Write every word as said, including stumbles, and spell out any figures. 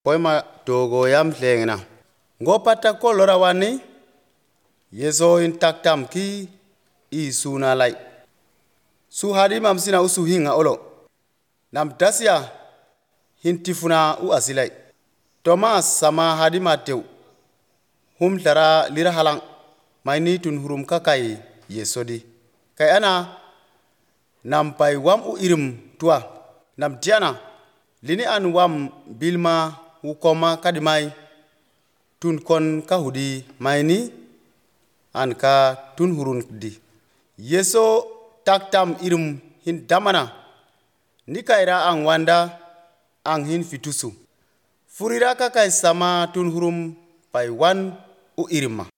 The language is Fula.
Poema togo yam tlengna. Ngo pata kolora wani. Yeso in taktam ki i suna lai. Su hadi mamsina usu hinga olo. Nam dasya hintifuna u asilai. Thomas sama hadi mateu. Hum tara lira halang. Maini tun hurum kakai yesodi. Kay ana nampai wam u irim tua. Nam tiana lini an wam bilma ukoma kadimai tun kon kahudi maini an ka tun hurun di. Yeso taktam irim hin damana nikaira ang wanda ang hin fitusu. Furira kakai sama tun hurum pai wan u irima.